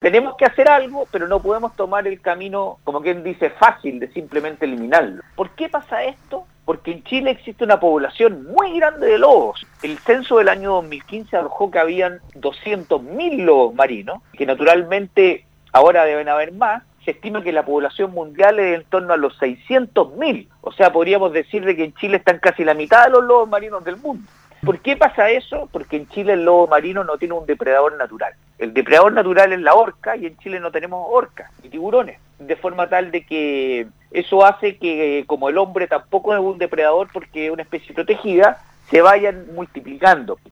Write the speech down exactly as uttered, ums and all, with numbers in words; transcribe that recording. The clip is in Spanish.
tenemos que hacer algo, pero no podemos tomar el camino, como quien dice, fácil de simplemente eliminarlo. ¿Por qué pasa esto? Porque en Chile existe una población muy grande de lobos. El censo del año dos mil quince arrojó que habían doscientos mil lobos marinos, que naturalmente ahora deben haber más. Se estima que la población mundial es en torno a los seiscientos mil. O sea, podríamos decir de que en Chile están casi la mitad de los lobos marinos del mundo. ¿Por qué pasa eso? Porque en Chile el lobo marino no tiene un depredador natural. El depredador natural es la orca y en Chile no tenemos orcas ni tiburones. De forma tal de que eso hace que, como el hombre tampoco es un depredador porque es una especie protegida, se vayan multiplicando.